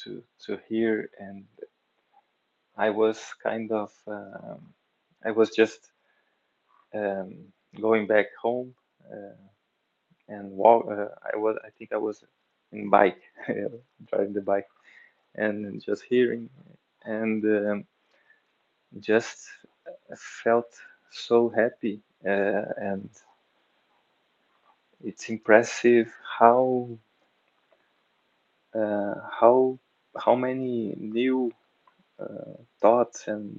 to hear, and I was kind of I was just um, going back home and walk. I think I was in bike, driving the bike, and just hearing, and just felt so happy, and it's impressive how how many new thoughts and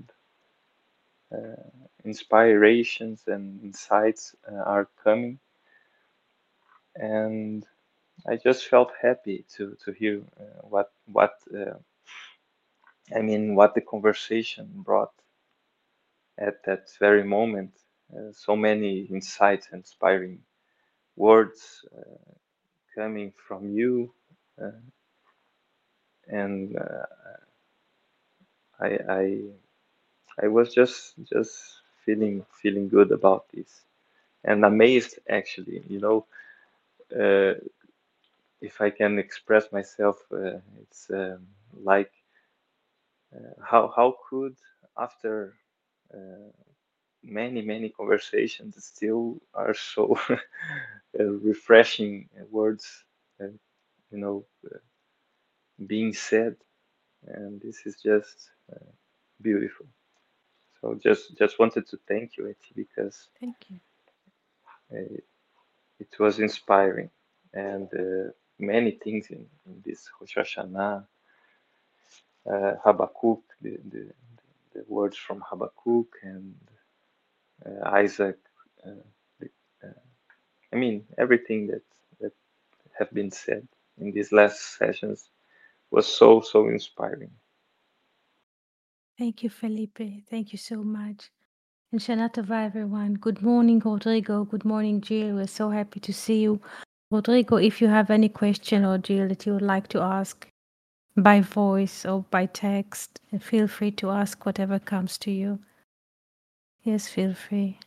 inspirations and insights are coming, and I just felt happy to hear what I mean what the conversation brought at that very moment. So many insights, inspiring words coming from you, uh, and I, I I was just feeling good about this and amazed actually. Uh, if I can express myself, it's like how could after uh, many conversations still are so refreshing words, uh, you know, being said, and this is just beautiful. So just wanted to thank you, Eti, because Thank you. uh, it was inspiring, and many things in this Rosh Hashanah, Habakkuk, the words from Habakkuk and Isaac. Uh, the, uh, I mean, everything that have been said in these last sessions was so inspiring. Thank you, Felipe. Thank you so much. And Shana Tova, everyone. Good morning, Rodrigo. Good morning, Jill. We're so happy to see you. Rodrigo, if you have any question or Jill that you would like to ask by voice or by text, feel free to ask whatever comes to you. Yes, feel free.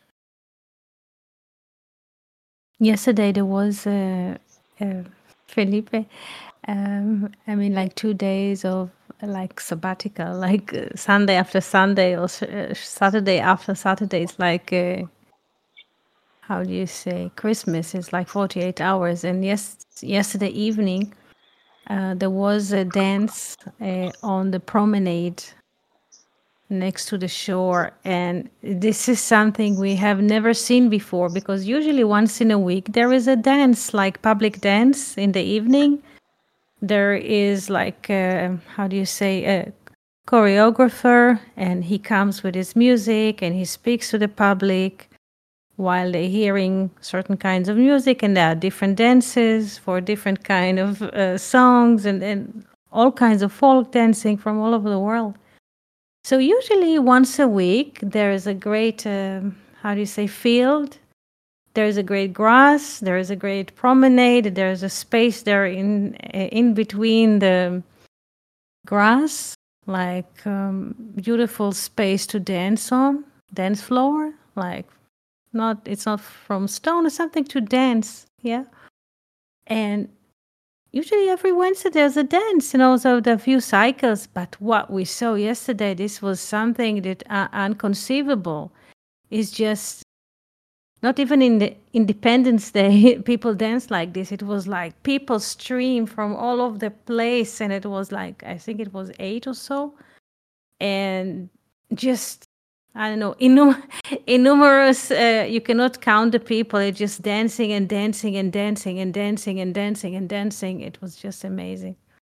Yesterday there was Felipe. I mean, like 2 days of like sabbatical, like Sunday after Sunday or Saturday after Saturday. It's like how do you say Christmas? It's like 48 hours. And yesterday evening there was a dance on the promenade next to the shore, and this is something we have never seen before, because usually once in a week there is a dance, like public dance in the evening. There is like how do you say a choreographer, and he comes with his music and he speaks to the public while they're hearing certain kinds of music, and there are different dances for different kind of songs, and all kinds of folk dancing from all over the world. So usually once a week there is a great how do you say field. There is a great grass. There is a great promenade. There is a space there in between the grass, like beautiful space to dance on, dance floor. Like not, it's not from stone or something to dance. Yeah, and usually every Wednesday there's a dance, and also the few cycles. But what we saw yesterday, this was something that unconceivable. It's just not even in the Independence Day people dance like this. It was like people stream from all over the place, and it was like I think it was 8 or so, and just I don't know, innumerous. You cannot count the people. It's just dancing and dancing and dancing and dancing and dancing and dancing. It was just amazing.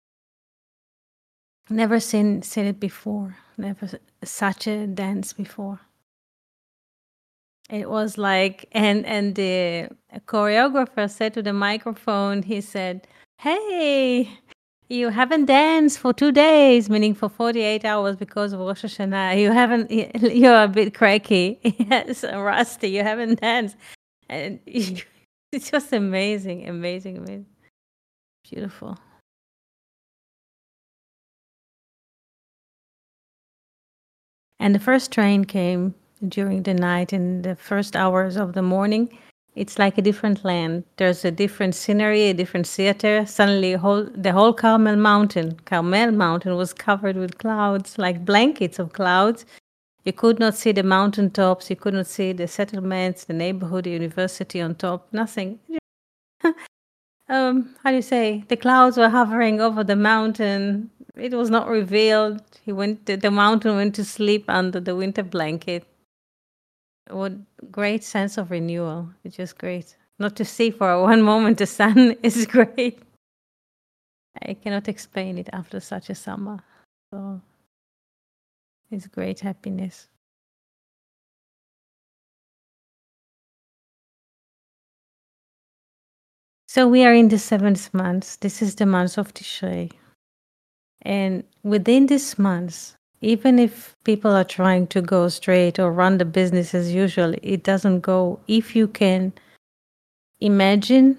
Never seen it before. Never such a dance before. It was like, and the choreographer said to the microphone, he said, "Hey, you haven't danced for 2 days, meaning for 48 hours because of Rosh Hashanah. You haven't. You're a bit cracky, yes, rusty. You haven't danced, and it's just amazing, amazing, amazing, beautiful." And the first train came during the night in the first hours of the morning. It's like a different land. There's a different scenery, a different theater. Suddenly, the whole Carmel Mountain was covered with clouds, like blankets of clouds. You could not see the mountaintops. You could not see the settlements, the neighborhood, the university on top. Nothing. How do you say? The clouds were hovering over the mountain. It was not revealed. The mountain went to sleep under the winter blanket. What great sense of renewal. It's just great. Not to see for one moment the sun is great. I cannot explain it after such a summer. So it's great happiness. So we are in the 7th month. This is the month of Tishrei. And within this month, even if people are trying to go straight or run the business as usual, it doesn't go. If you can imagine,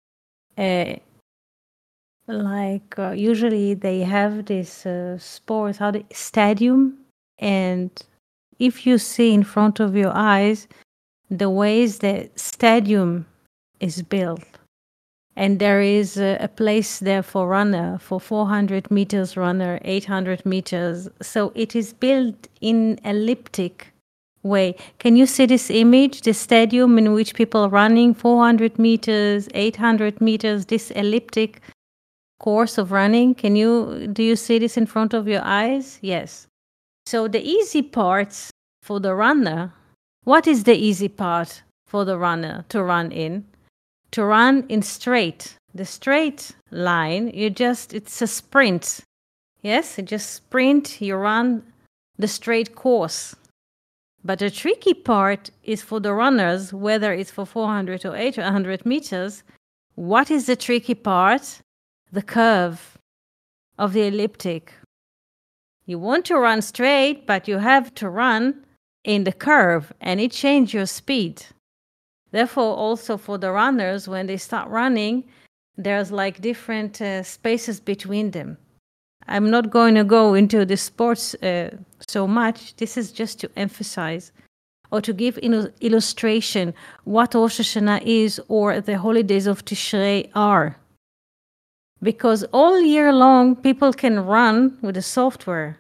usually they have this sports, stadium, and if you see in front of your eyes the ways the stadium is built, and there is a place there for runner, for 400 meters runner, 800 meters. So it is built in elliptic way. Can you see this image, the stadium in which people are running 400 meters, 800 meters, this elliptic course of running? Do you see this in front of your eyes? Yes. So the easy parts for the runner, what is the easy part for the runner to run in? To run in the straight line, it's a sprint. Yes, you just sprint, you run the straight course. But the tricky part is for the runners, whether it's for 400 or 800 meters, what is the tricky part? The curve of the elliptic. You want to run straight, but you have to run in the curve, and it changes your speed. Therefore, also for the runners, when they start running, there's like different spaces between them. I'm not going to go into the sports so much. This is just to emphasize or to give illustration what Rosh Hashanah is or the holidays of Tishrei are. Because all year long, people can run with the software.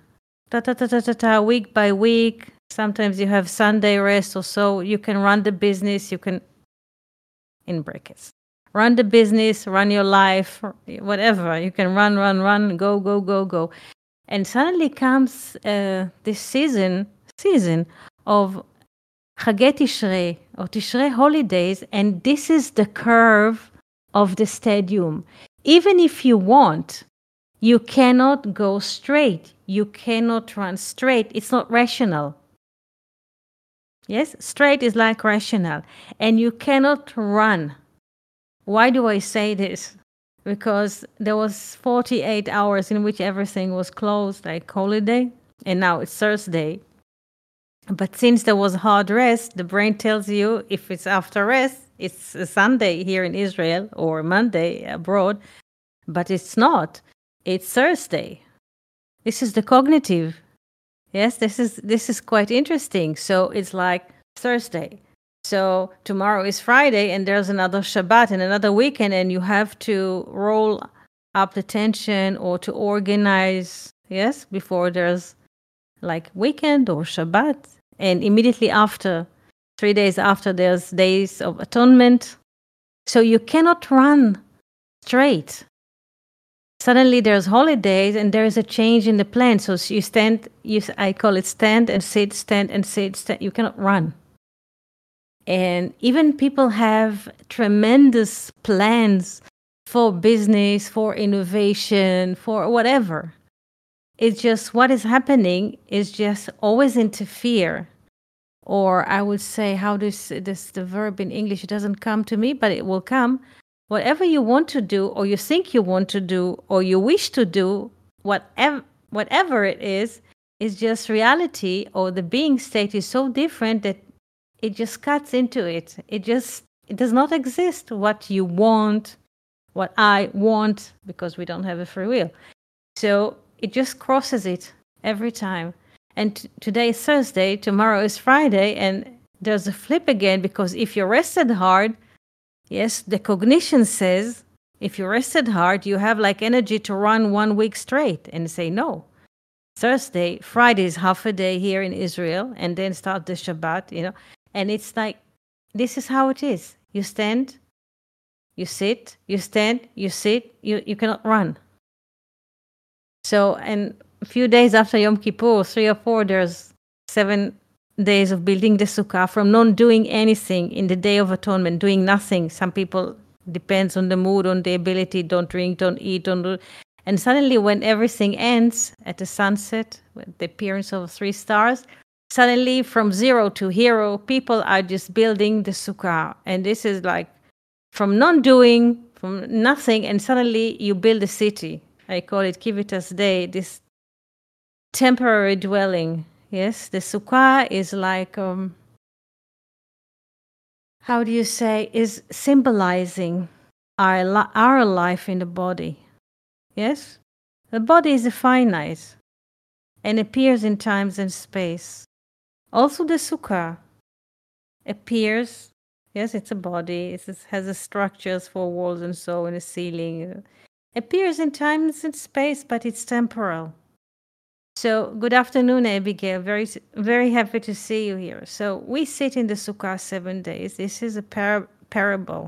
Week by week. Sometimes you have Sunday rest or so. You can run the business. You can, in brackets, run the business, run your life, whatever. You can run, go. And suddenly comes this season of Chagei Tishrei or Tishrei holidays, and this is the curve of the stadium. Even if you want, you cannot go straight. You cannot run straight. It's not rational. Yes, straight is like rational. And you cannot run. Why do I say this? Because there was 48 hours in which everything was closed, like holiday, and now it's Thursday. But since there was hard rest, the brain tells you if it's after rest, it's a Sunday here in Israel or Monday abroad, but it's not. It's Thursday. This is the cognitive. Yes, this is quite interesting. So it's like Thursday. So tomorrow is Friday and there's another Shabbat and another weekend, and you have to roll up the tension or to organize, yes, before there's like weekend or Shabbat. And immediately after, 3 days after, there's days of atonement. So you cannot run straight. Suddenly there's holidays and there's a change in the plan. So you I call it stand and sit, stand and sit, stand. You cannot run. And even people have tremendous plans for business, for innovation, for whatever. It's just what is happening is just always interfere. Or I would say, how does the verb in English, it doesn't come to me, but it will come. Whatever you want to do, or you think you want to do, or you wish to do, whatever it is just reality, or the being state is so different that it just cuts into it. It does not exist what you want, what I want, because we don't have a free will. So it just crosses it every time. And today is Thursday, tomorrow is Friday, and there's a flip again, because if you rested hard, Yes, the cognition says if you rested hard, you have like energy to run 1 week straight, and say no. Thursday, Friday is half a day here in Israel, and then start the Shabbat, and it's like, this is how it is. You stand, you sit, you stand, you sit, you cannot run. So, and a few days after Yom Kippur, 3 or 4, there's 7 days of building the sukkah from not doing anything in the Day of Atonement, doing nothing. Some people, depends on the mood, on the ability, don't drink, don't eat, don't do. And suddenly when everything ends at the sunset, with the appearance of 3 stars, suddenly from 0 to hero, people are just building the sukkah. And this is like from non-doing, from nothing, and suddenly you build a city. I call it Kivitas Day, this temporary dwelling. Yes, the sukkah is like, how do you say, is symbolizing our life in the body. Yes, the body is a finite and appears in times and space. Also, the sukkah appears. Yes, it's a body. It has the structures for walls and so, and a ceiling. Appears in times and space, but it's temporal. So, good afternoon, Abigail. Very, very happy to see you here. So, we sit in the sukkah 7 days. This is a parable.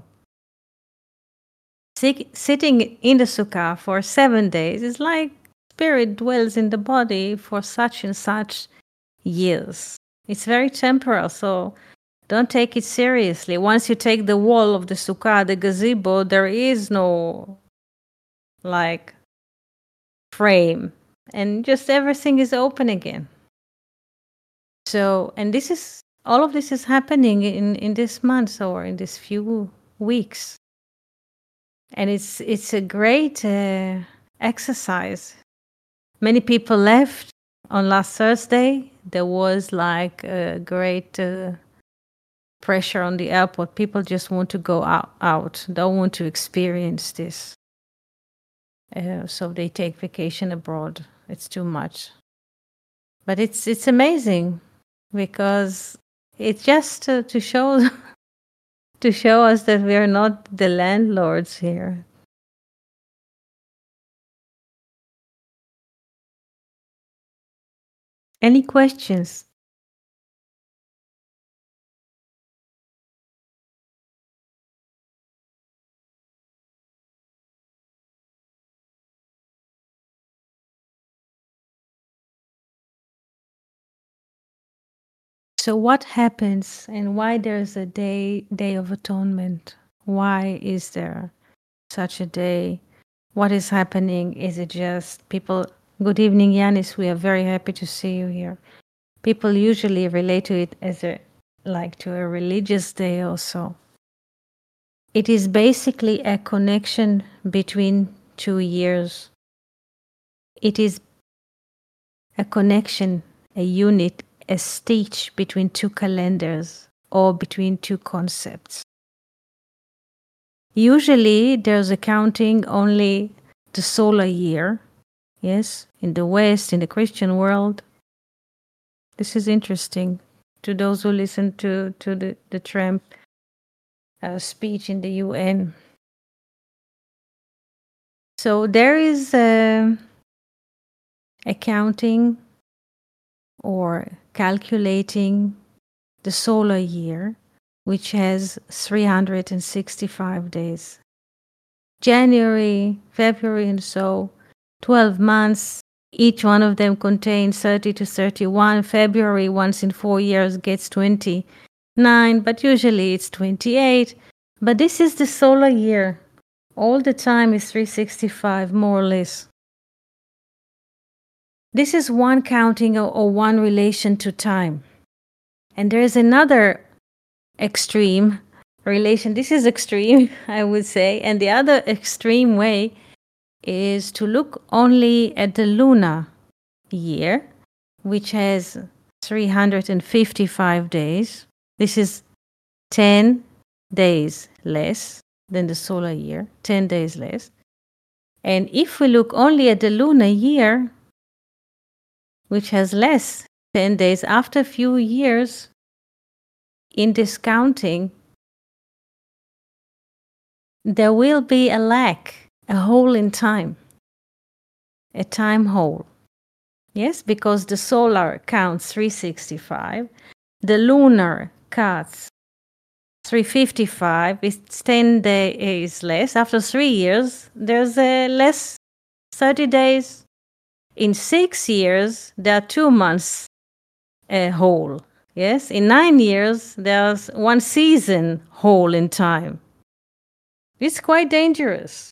Sitting in the sukkah for 7 days is like spirit dwells in the body for such and such years. It's very temporal, so don't take it seriously. Once you take the wall of the sukkah, the gazebo, there is no like frame, and just everything is open again. So, and all of this is happening in this month or in these few weeks. And it's a great exercise. Many people left on last Thursday. There was like a great pressure on the airport. People just want to go out, don't want to experience this. So they take vacation abroad. It's too much. But it's amazing because it's just to show to show us that we are not the landlords here. Any questions? So what happens and why there's a day of atonement? Why is there such a day? What is happening? Is it just people? Good evening, Yanis. We are very happy to see you here. People usually relate to it as to a religious day also. It is basically a connection between 2 years. It is a connection, a unit, a stitch between 2 calendars or between 2 concepts. Usually there's a counting only the solar year. Yes, in the West, in the Christian world. This is interesting to those who listen to the Trump speech in the UN. So there is a counting or calculating the solar year, which has 365 days. January, February, and so 12 months. Each one of them contains 30 to 31. February, once in 4 years, gets 29, but usually it's 28. But this is the solar year. All the time is 365, more or less. This is one counting or one relation to time. And there is another extreme relation. This is extreme, I would say. And the other extreme way is to look only at the lunar year, which has 355 days. This is 10 days less than the solar year, 10 days less. And if we look only at the lunar year, which has less, 10 days, after a few years, in this counting, there will be a lack, a hole in time, a time hole. Yes, because the solar counts 365, the lunar counts 355, it's 10 days less. After 3 years, there's a less 30 days. In 6 years, there are 2 months whole. Yes, in 9 years, there's 1 season whole in time. It's quite dangerous.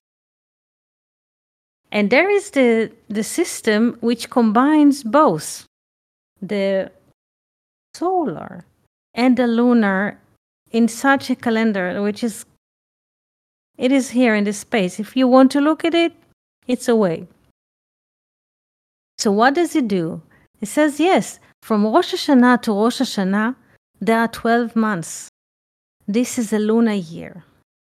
And there is the system which combines both the solar and the lunar in such a calendar, which is, it is here in this space. If you want to look at it, it's away. So what does it do? It says, yes, from Rosh Hashanah to Rosh Hashanah, there are 12 months. This is a lunar year.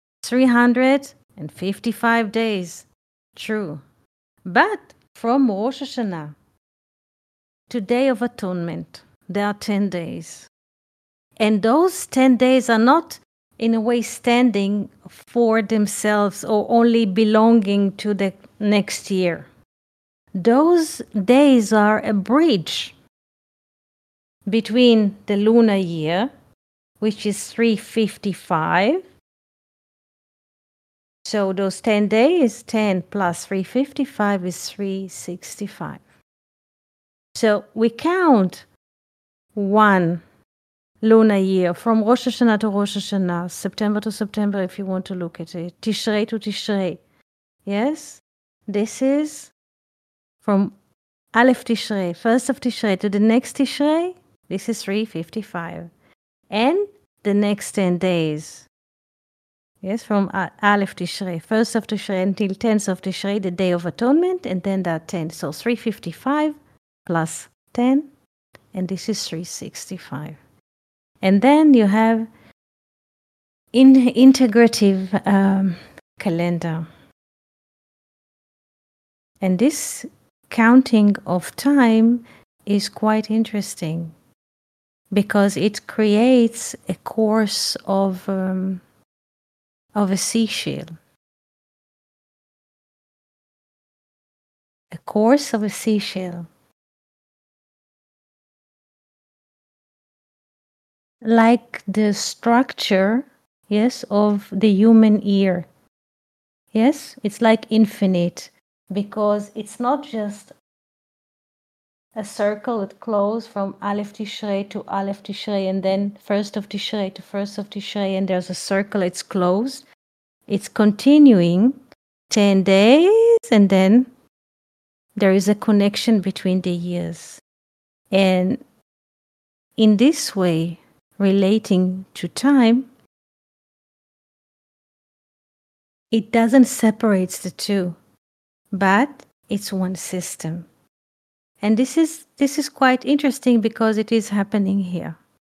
355 days. True. But from Rosh Hashanah to Day of Atonement, there are 10 days. And those 10 days are not in a way standing for themselves or only belonging to the next year. Those days are a bridge between the lunar year, which is 355. So those 10 days, 10 plus 355 is 365. So we count one lunar year from Rosh Hashanah to Rosh Hashanah, September to September if you want to look at it, Tishrei to Tishrei. Yes? This is from Aleph Tishrei, first of Tishrei to the next Tishrei, this is 355. And the next 10 days. Yes, from Aleph Tishrei, first of Tishrei until 10th of Tishrei, the Day of Atonement, and then that 10. So 355 plus 10, and this is 365. And then you have integrative calendar. And this counting of time is quite interesting because it creates a course of a seashell. A course of a seashell. Like the structure, yes, of the human ear. Yes, it's like infinite because it's not just a circle that closes from Aleph Tishrei to Aleph Tishrei and then first of Tishrei to first of Tishrei and there's a circle, it's closed. It's continuing 10 days and then there is a connection between the years. And in this way, relating to time, it doesn't separate the two, but it's one system. And this is quite interesting because it is happening here.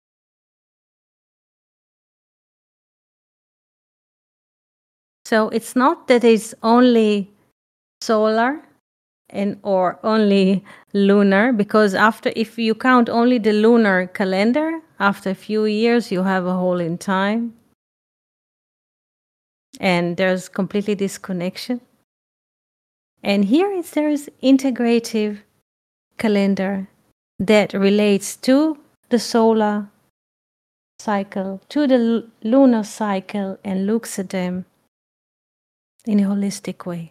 So it's not that it's only solar and or only lunar, because after, if you count only the lunar calendar, after a few years you have a hole in time and there's completely disconnection. And here there is integrative calendar that relates to the solar cycle, to the lunar cycle, and looks at them in a holistic way.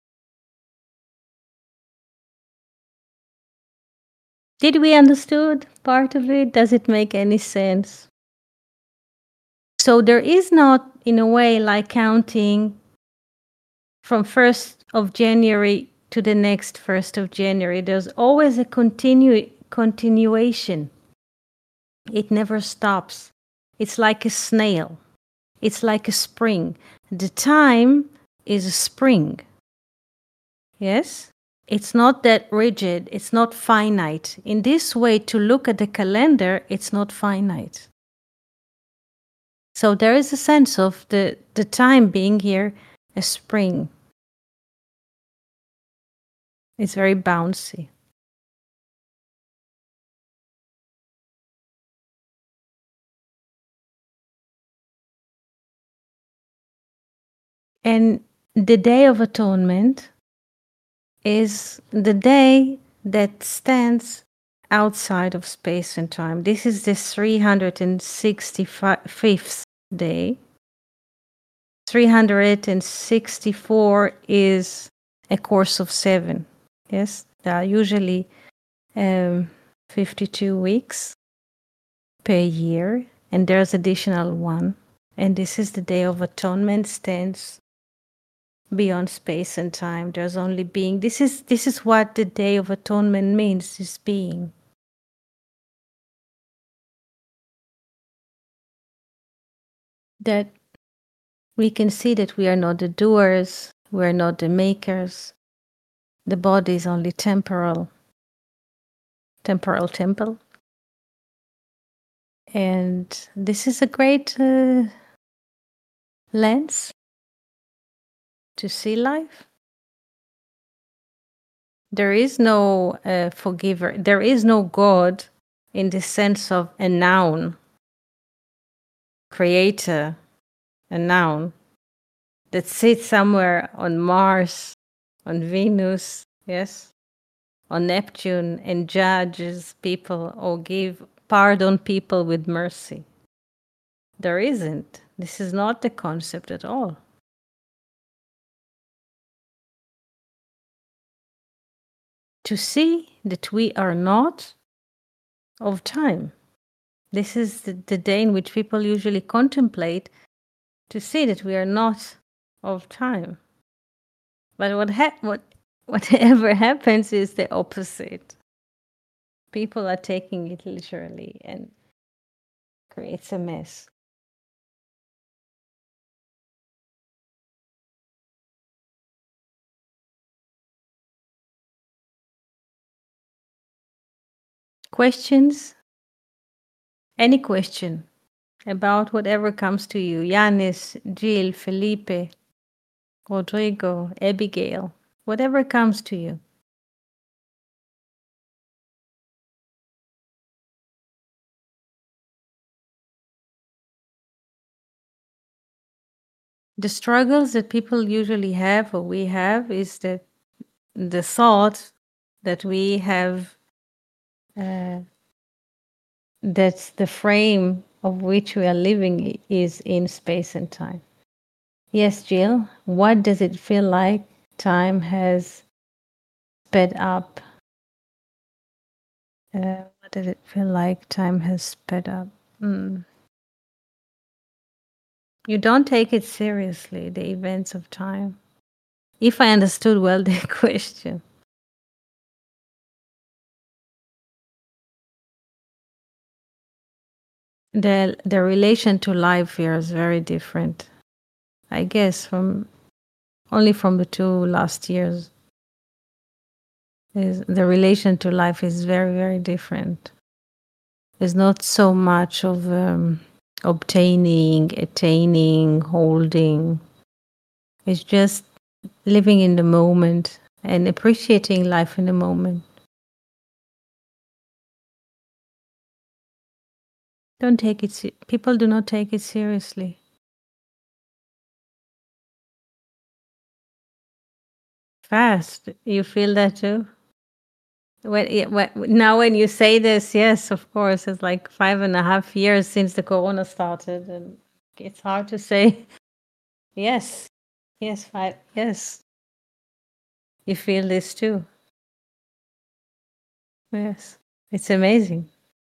Did we understood part of it? Does it make any sense? So there is not, in a way, like counting from 1st of January to the next 1st of January. There's always a continuation. It never stops. It's like a snail. It's like a spring. The time is a spring. Yes? It's not that rigid. It's not finite. In this way, to look at the calendar, it's not finite. So there is a sense of the time being here a spring. It's very bouncy. And the Day of Atonement is the day that stands outside of space and time. This is the 365th day. 364 is a course of 7. Yes, there are usually 52 weeks per year, and there's additional one. And this is the Day of Atonement, stands beyond space and time. There's only being. This is what the Day of Atonement means, is being. That we can see that we are not the doers, we are not the makers. The body is only temporal temple. And this is a great lens to see life. There is no forgiver. There is no God in the sense of a noun, creator, a noun that sits somewhere on Mars, on Venus, yes, on Neptune, and judges people or pardon people with mercy. There isn't. This is not the concept at all. To see that we are not of time. This is the day in which people usually contemplate, to see that we are not of time. But whatever happens is the opposite. People are taking it literally and creates a mess. Questions? Any question about whatever comes to you? Yanis, Jill, Felipe, Rodrigo, Abigail, whatever comes to you. The struggles that people usually have, or we have, is that the thought that we have, that the frame of which we are living is in space and time. Yes, Jill, what does it feel like time has sped up? What does it feel like time has sped up? You don't take it seriously, the events of time. If I understood well the question. The relation to life here is very different, I guess, from the 2 last years. The relation to life is very, very different. There's not so much of obtaining, attaining, holding. It's just living in the moment and appreciating life in the moment. Don't take it. People do not take it seriously. Fast. You feel that too? Now when you say this, yes, of course, it's like 5.5 years since the corona started, and it's hard to say. Yes, 5. Yes, you feel this too. Yes, it's amazing.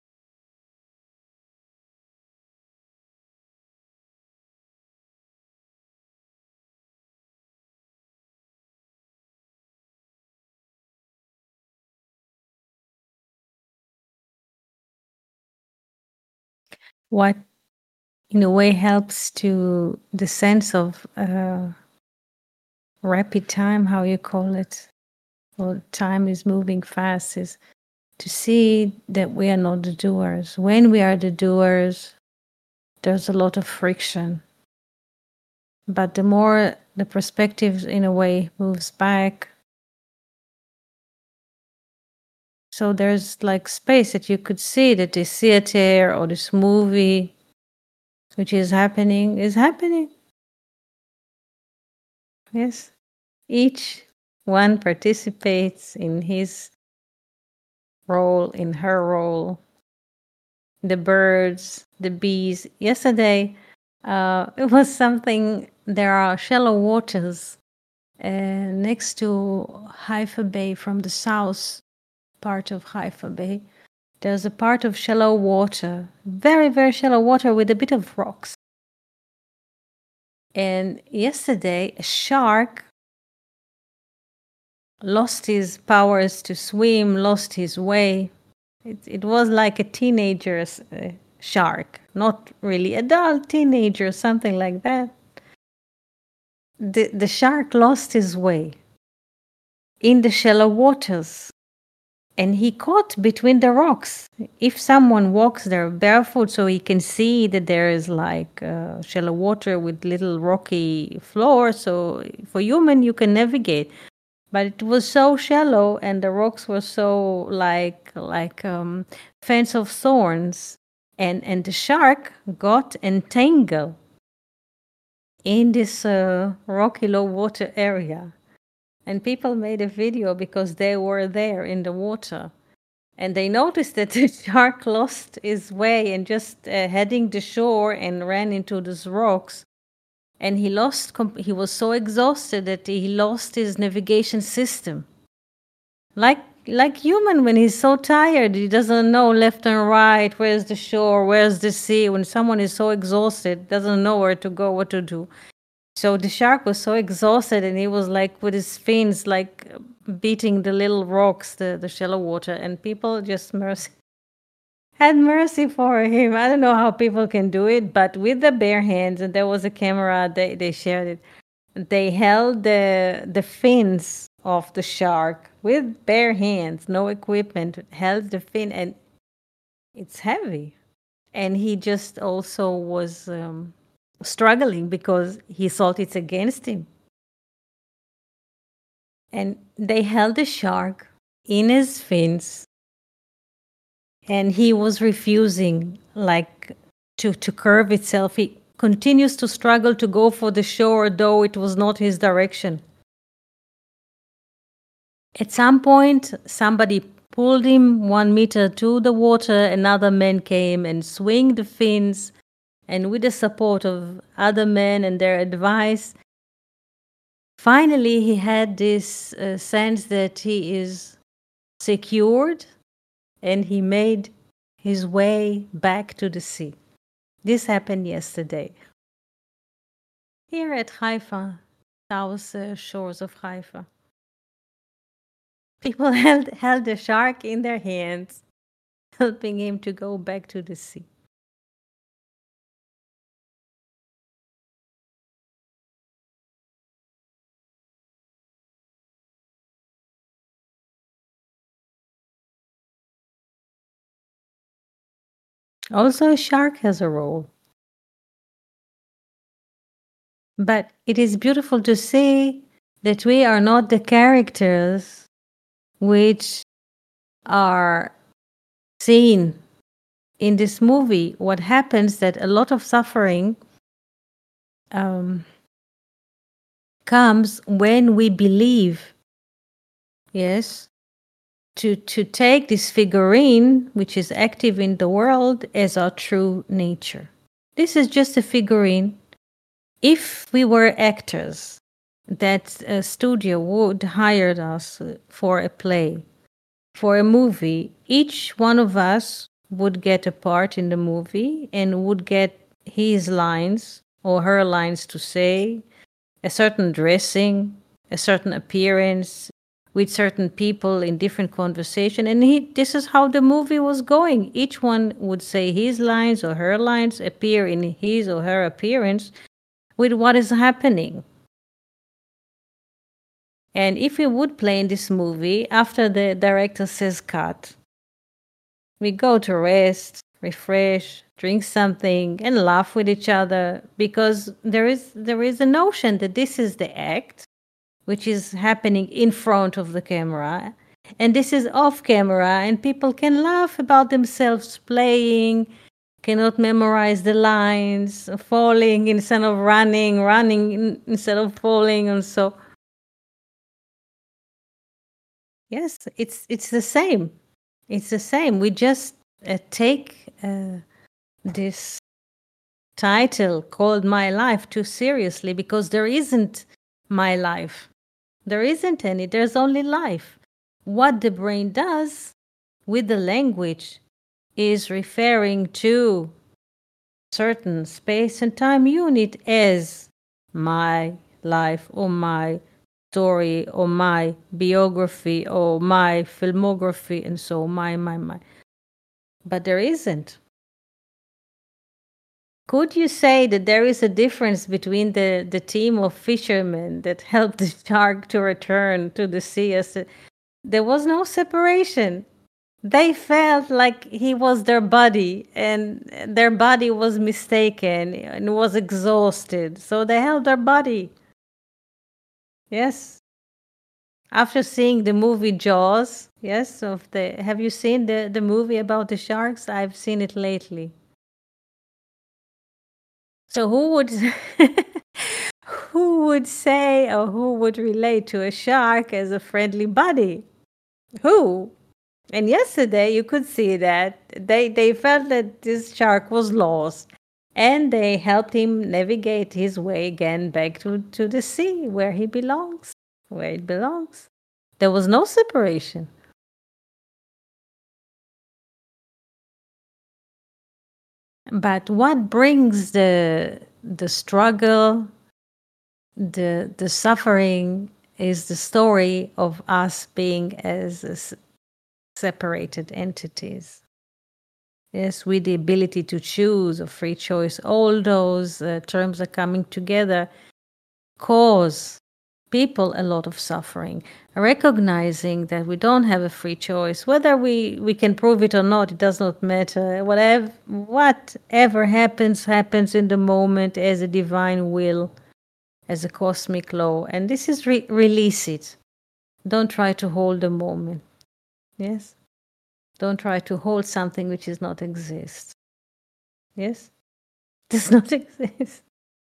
What, in a way, helps to the sense of rapid time, how you call it, or time is moving fast, is to see that we are not the doers. When we are the doers, there's a lot of friction. But the more the perspective, in a way, moves back, so there's like space that you could see that this theater or this movie, which is happening, Yes. Each one participates in his role, in her role. The birds, the bees. Yesterday, it was something. There are shallow waters next to Haifa Bay from the south part of Haifa Bay. There's a part of shallow water, very, very shallow water with a bit of rocks. And yesterday, a shark lost his powers to swim, lost his way. It was like a teenager's shark, not really adult, teenager, something like that. The shark lost his way in the shallow waters, and he caught between the rocks. If someone walks there barefoot, so he can see that there is like shallow water with little rocky floor, so for human you can navigate. But it was so shallow, and the rocks were so like fence of thorns, and the shark got entangled in this rocky low water area. And people made a video because they were there in the water. And they noticed that the shark lost his way and just heading the shore and ran into these rocks. And he was so exhausted that he lost his navigation system. Like human, when he's so tired, he doesn't know left and right, where's the shore, where's the sea. When someone is so exhausted, doesn't know where to go, what to do. So the shark was so exhausted, and he was like with his fins like beating the little rocks, the shallow water, and people just had mercy for him. I don't know how people can do it, but with the bare hands, and there was a camera, they shared it. They held the fins of the shark with bare hands, no equipment, held the fin, and it's heavy. And he just also was struggling because he thought it's against him. And they held the shark in his fins, and he was refusing like to curve itself. He continues to struggle to go for the shore, though it was not his direction. At some point, somebody pulled him 1 meter to the water. Another man came and swung the fins, and with the support of other men and their advice, finally he had this sense that he is secured, and he made his way back to the sea. This happened yesterday. Here at Haifa, south shores of Haifa. People held the shark in their hands, helping him to go back to the sea. Also, a shark has a role. But it is beautiful to see that we are not the characters which are seen in this movie. What happens that a lot of suffering comes when we believe, yes, to take this figurine, which is active in the world, as our true nature. This is just a figurine. If we were actors, that a studio would hire us for a play, for a movie, each one of us would get a part in the movie and would get his lines or her lines to say, a certain dressing, a certain appearance, with certain people in different conversation. And this is how the movie was going. Each one would say his lines or her lines, appear in his or her appearance with what is happening. And if we would play in this movie, after the director says cut, we go to rest, refresh, drink something, and laugh with each other, because there is a notion that this is the act, which is happening in front of the camera, and this is off camera, and people can laugh about themselves playing cannot memorize the lines, falling instead of running, running instead of falling, and so. Yes, it's the same. It's the same. We just take this title called My Life too seriously because there isn't my life. There isn't any. There's only life. What the brain does with the language is referring to certain space and time unit as my life or my story or my biography or my filmography and so my. But there isn't. Could you say that there is a difference between the team of fishermen that helped the shark to return to the sea? There was no separation. They felt like he was their buddy, and their body was mistaken and was exhausted. So they held their body. Yes. After seeing the movie Jaws, yes, have you seen the movie about the sharks? I've seen it lately. So who would say or who would relate to a shark as a friendly buddy? Who? And yesterday you could see that they felt that this shark was lost and they helped him navigate his way again back to the sea where he belongs, where it belongs. There was no separation. But what brings the struggle, the suffering is the story of us being as separated entities. Yes, with the ability to choose or free choice, all those terms are coming together, cause people a lot of suffering. Recognizing that we don't have a free choice, whether we can prove it or not, it does not matter. Whatever happens in the moment as a divine will, as a cosmic law. And this is release it. Don't try to hold the moment. Yes? Don't try to hold something which does not exist. Yes? Does not exist.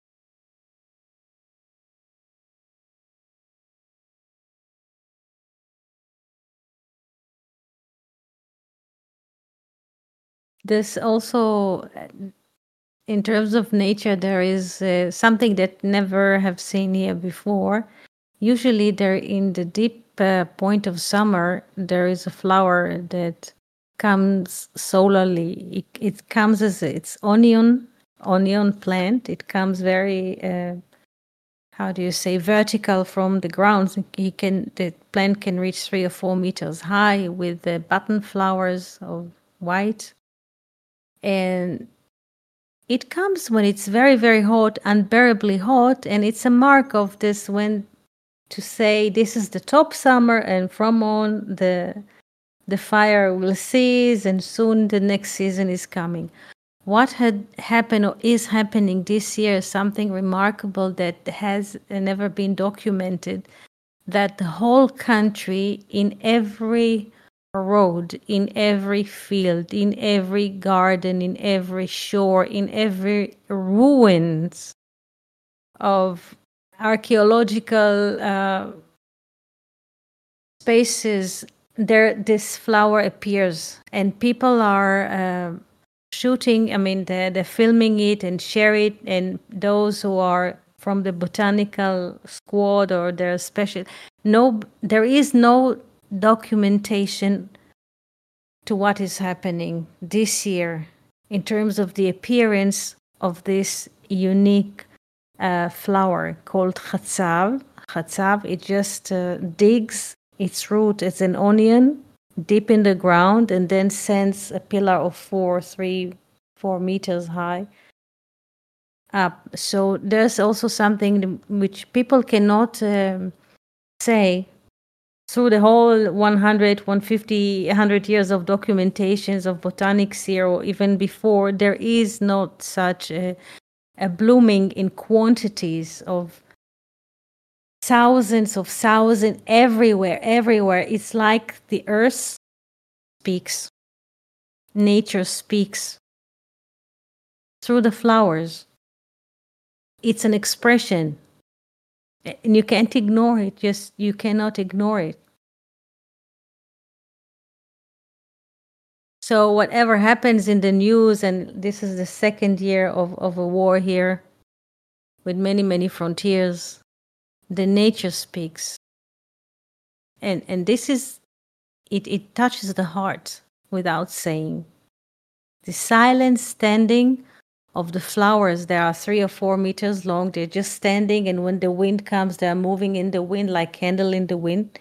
This also, in terms of nature, there is something that never have seen here before. Usually, there in the deep point of summer, there is a flower that comes solarly. It comes as it's onion plant. It comes very how do you say, vertical from the ground. The plant can reach 3 or 4 meters high with the button flowers of white. And it comes when it's very, very hot, unbearably hot, and it's a mark of this when to say this is the top summer, and from on the fire will cease, and soon the next season is coming. What had happened or is happening this year is something remarkable that has never been documented, that the whole country, in every road, in every field, in every garden, in every shore, in every ruins of archaeological spaces, there this flower appears, and people are shooting. I mean, they're filming it and share it, and those who are from the botanical squad or their special, there is no documentation to what is happening this year in terms of the appearance of this unique flower called chatzav. Chatzav, it just digs its root as an onion deep in the ground and then sends a pillar of 4 meters high up. So there's also something which people cannot say through the whole 100, 150, 100 years of documentations of botanics here, or even before. There is not such a blooming in quantities of thousands everywhere. It's like the earth speaks, nature speaks. through the flowers. It's an expression, and you can't ignore it. Just you cannot ignore it. So whatever happens in the news, and this is the second year of a war here with many, many frontiers, the nature speaks. And this is, it touches the heart without saying. The silent standing of the flowers, they are 3 or 4 meters long. They're just standing, and when the wind comes, they're moving in the wind like candle in the wind.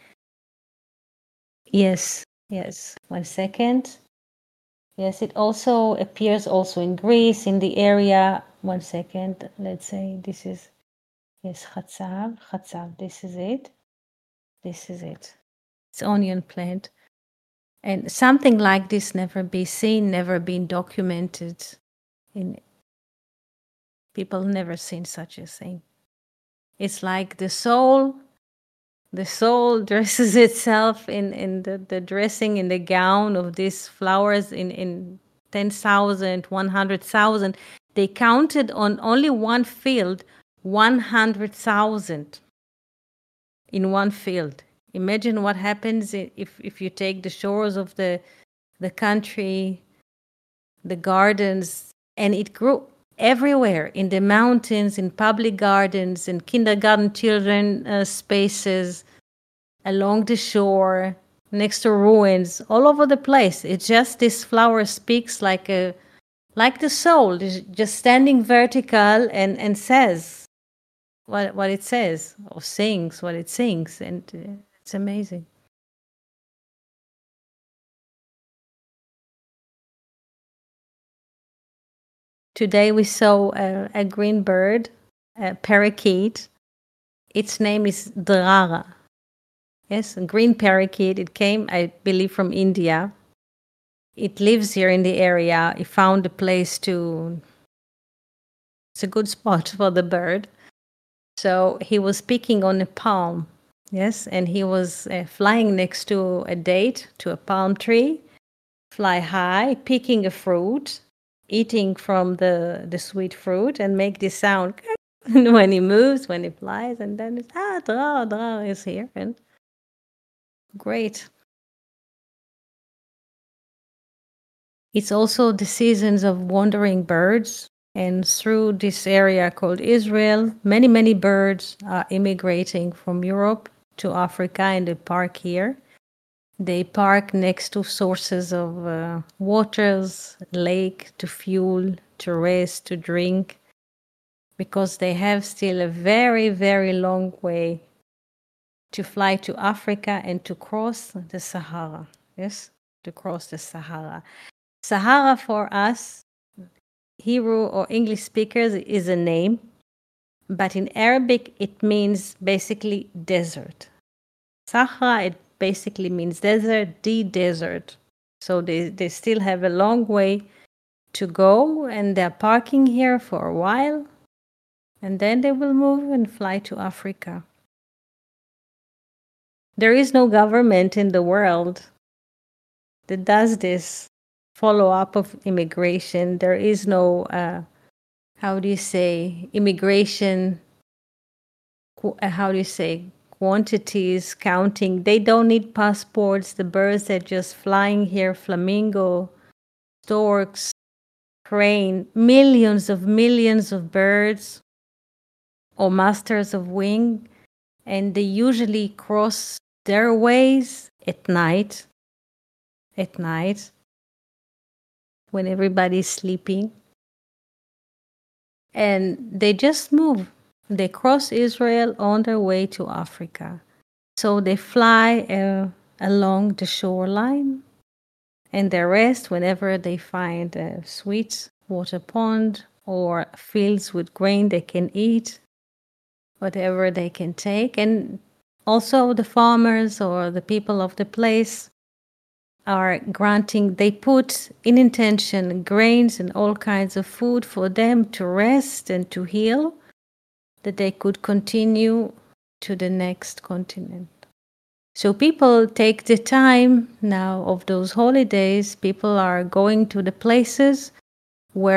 Yes, yes. 1 second. Yes, it also appears also in Greece, in the area. 1 second. Let's say this is, yes, Chatzav. Chatzav, this is it. This is it. It's onion plant. And something like this never be seen, never been documented. People never seen such a thing. It's like the soul dresses itself in the dressing, in the gown of these flowers in 10,000, 100,000. They counted on only one field, 100,000 in one field. Imagine what happens if you take the shores of the country, the gardens, and it grew everywhere, in the mountains, in public gardens, in kindergarten children spaces, along the shore, next to ruins, all over the place. It's just this flower speaks like the soul, just standing vertical and says what it says, or sings what it sings, and it's amazing. Today we saw a green bird, a parakeet. Its name is Drara. Yes, a green parakeet. It came, I believe, from India. It lives here in the area. It found a place to... It's a good spot for the bird. So he was picking on a palm. Yes, and he was flying next to a date, to a palm tree, fly high, picking a fruit, eating from the sweet fruit, and make this sound when he moves, when he flies, and then it's Dra is here, and great. It's also the seasons of wandering birds, and through this area called Israel, many, many birds are immigrating from Europe to Africa, and they park here. They park next to sources of waters, lake, to fuel, to rest, to drink, because they have still a very, very long way to fly to Africa and to cross the Sahara. Yes, to cross the Sahara. Sahara for us, Hebrew or English speakers, is a name, but in Arabic it means basically desert. Sahara, it basically means desert, the desert. So they still have a long way to go, and they're parking here for a while, and then they will move and fly to Africa. There is no government in the world that does this follow-up of immigration. There is no, immigration, quantities, counting. They don't need passports. The birds are just flying here, flamingo, storks, crane, millions of birds or masters of wing, and they usually cross their ways at night, when everybody's sleeping, and they just move. They cross Israel on their way to Africa. So they fly along the shoreline, and they rest whenever they find a sweet water pond or fields with grain they can eat, whatever they can take. And also the farmers or the people of the place are granting, they put in intention grains and all kinds of food for them to rest and to heal, that they could continue to the next continent. So people take the time now of those holidays. People are going to the places where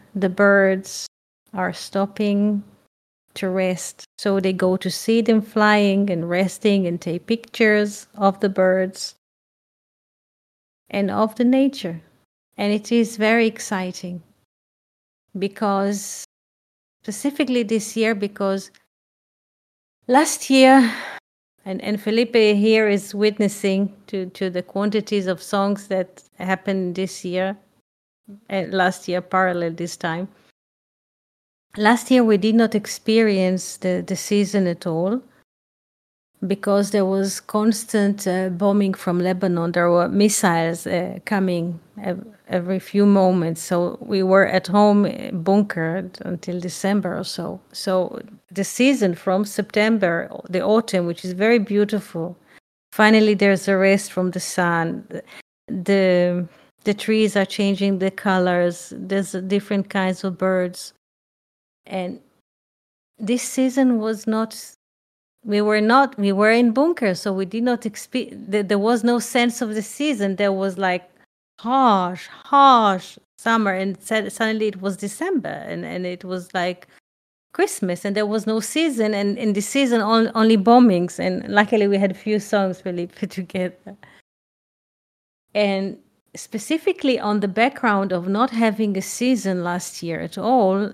the birds are stopping to rest. So they go to see them flying and resting and take pictures of the birds and of the nature. And it is very exciting because, specifically this year, because last year, and Felipe here is witnessing to the quantities of songs that happened this year, and last year parallel this time. Last year we did not experience the season at all because there was constant bombing from Lebanon. There were missiles coming every few moments. So we were at home bunkered until December or so. So the season from September, the autumn, which is very beautiful, finally there's a rest from the sun. The trees are changing the colors. There's different kinds of birds. And this season was not, we were in bunker, so we did not there was no sense of the season. There was like harsh summer, and suddenly it was December, and it was like Christmas, and there was no season, and in the season only bombings. And luckily we had a few songs really put together. And specifically on the background of not having a season last year at all,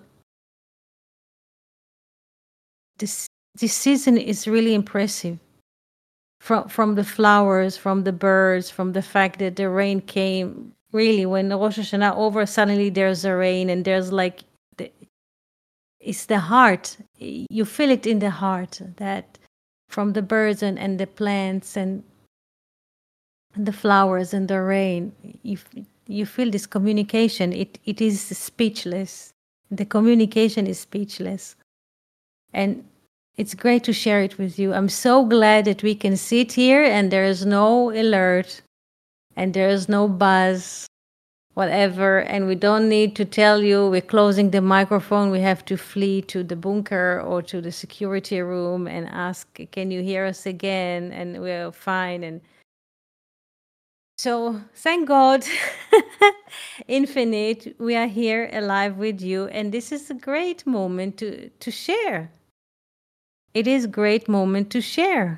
this season is really impressive. From the flowers, from the birds, from the fact that the rain came. Really, when Rosh Hashanah over, suddenly there's a rain, and there's like, it's the heart. You feel it in the heart, that from the birds and the plants and the flowers and the rain, you feel this communication. It is speechless. The communication is speechless. And it's great to share it with you. I'm so glad that we can sit here and there is no alert and there is no buzz, whatever, and we don't need to tell you we're closing the microphone. We have to flee to the bunker or to the security room and ask, can you hear us again? And we're fine. And so thank God, Infinite, we are here alive with you. And this is a great moment to share. It is a great moment to share.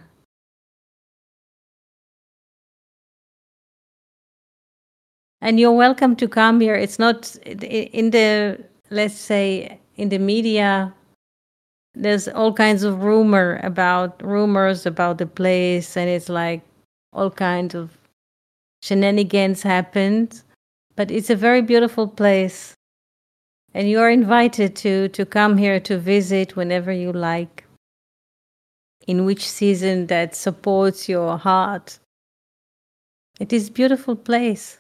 And you're welcome to come here. It's not in the, let's say, in the media, there's all kinds of rumors about the place, and it's like all kinds of shenanigans happened. But it's a very beautiful place. And you are invited to come here to visit whenever you like, in which season that supports your heart. It is a beautiful place.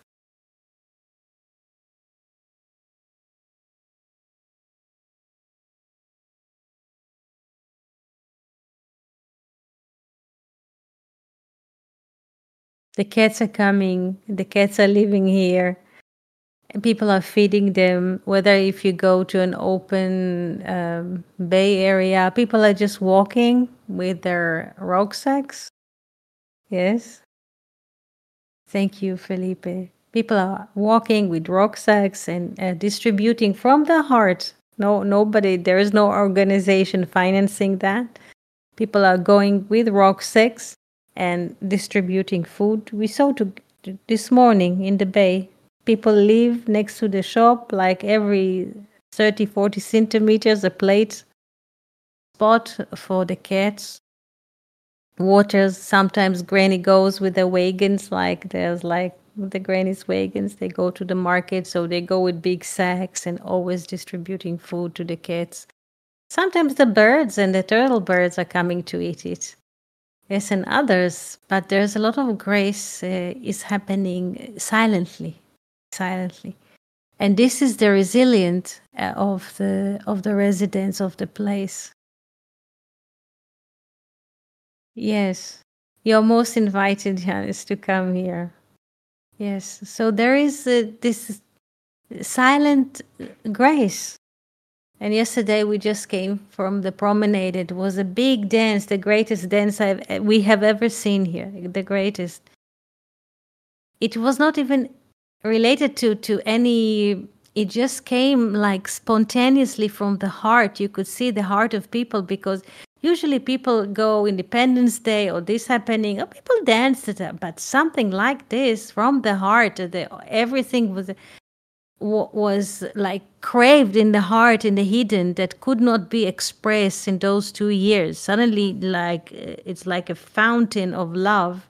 The cats are coming, the cats are living here. And people are feeding them, whether if you go to an open bay area, people are just walking with their rucksacks. Yes. Thank you, Felipe. People are walking with rucksacks and distributing from the heart. Nobody, there is no organization financing that. People are going with rucksacks and distributing food. We saw this morning in the bay, people live next to the shop, like every 30-40 centimeters, a plate spot for the cats. Waters, sometimes Granny goes with the wagons, like there's like the Granny's wagons, they go to the market, so they go with big sacks and always distributing food to the cats. Sometimes the birds and the turtle birds are coming to eat it. Yes, and others, but there's a lot of grace is happening silently. And this is the resilience of the residents of the place. Yes, you're most invited, Janis, to come here. Yes, so there is this silent grace. And yesterday we just came from the promenade. It was a big dance, the greatest dance we have ever seen here, the greatest. It was not even related to any it just came like spontaneously from the heart. You could see the heart of people, because usually people go Independence Day or this happening, or people dance to that, but something like this from the heart, everything was like craved in the heart, in the hidden, that could not be expressed in those 2 years. Suddenly, like it's like a fountain of love.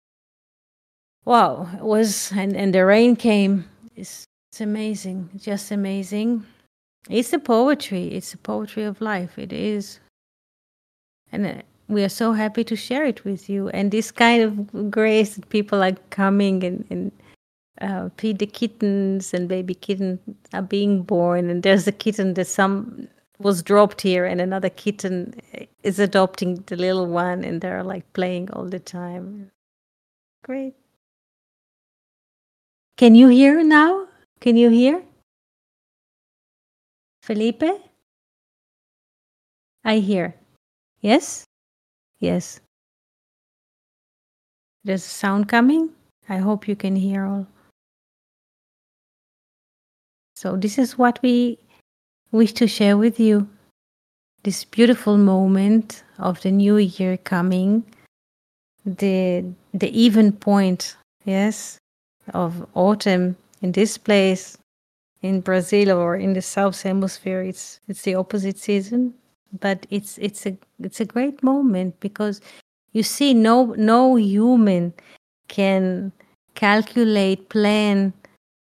Wow, it was, and the rain came. It's amazing, just amazing. It's the poetry. It's the poetry of life. It is, and we are so happy to share it with you. And this kind of grace that people are coming and feed the kittens, and baby kittens are being born, and there's a kitten that some was dropped here, and another kitten is adopting the little one, and they're like playing all the time. Great. Can you hear now? Can you hear, Felipe? I hear. Yes? Yes. There's a sound coming. I hope you can hear all. So this is what we wish to share with you. This beautiful moment of the new year coming, the even point, yes, of autumn in this place in Brazil or in the South Hemisphere. It's the opposite season, but it's a great moment, because you see, no human can calculate, plan,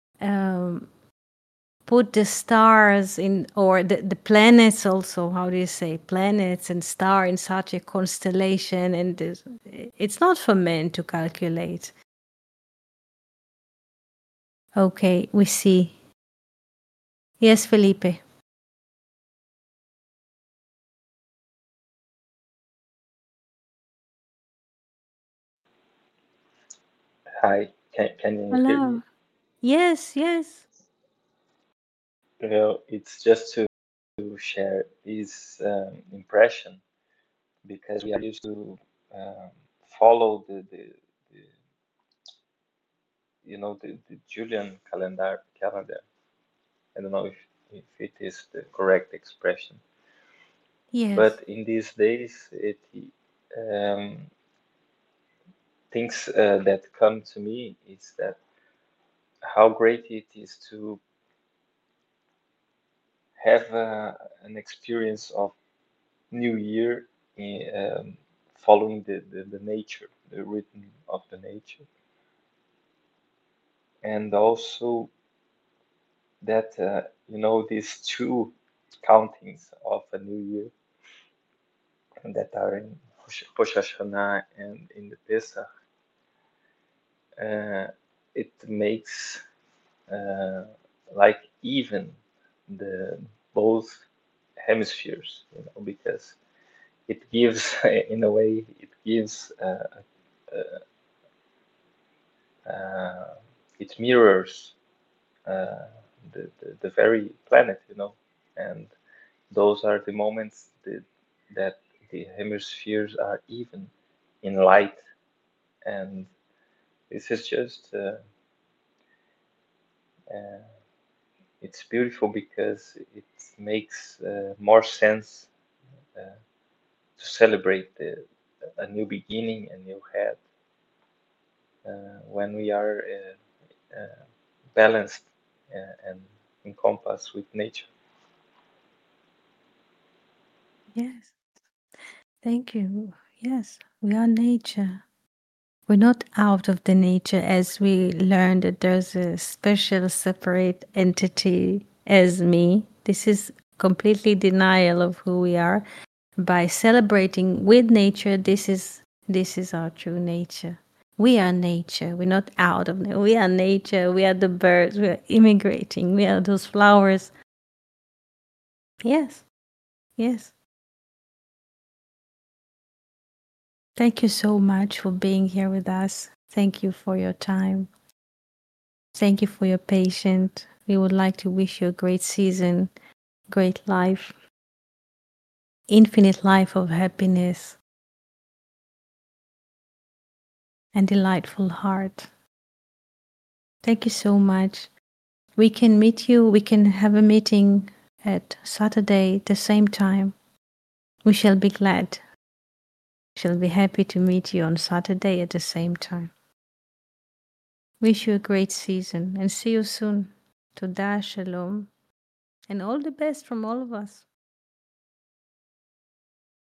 put the stars in, or the planets also, how do you say, planets and star in such a constellation, and it's not for men to calculate. Okay, we see. Yes, Felipe. Hi, can you hear me? Hello. Yes, yes. It's just to share this impression, because we are used to um, follow the the Julian calendar. I don't know if it is the correct expression, Yes. but in these days, um, things that come to me is that how great it is to have an experience of New Year following the nature, the rhythm of the nature, and also that these two countings of a new year that are in Rosh Hashanah and in the Pesach, it makes uh, like even the both hemispheres, because it gives, in a way, it gives, it mirrors uh, the very planet, and those are the moments that the hemispheres are even in light, and this is just uh, it's beautiful because it makes more sense to celebrate a new beginning, a new head, when we are balanced and in compass with nature. Yes. Thank you. Yes, we are nature. We're not out of the nature, as we learned that there's a special separate entity as me. This is completely denial of who we are. By celebrating with nature, this is our true nature. We are nature. We're not out of it. We are nature. We are the birds. We are immigrating. We are those flowers. Yes. Yes. Thank you so much for being here with us. Thank you for your time. Thank you for your patience. We would like to wish you a great season, great life, infinite life of happiness, and delightful heart. Thank you so much. we can meet you. We can have a meeting at Saturday the same time. We shall be glad. We shall be happy to meet you on Saturday at the same time. Wish you a great season and see you soon. Toda Shalom. And all the best from all of us.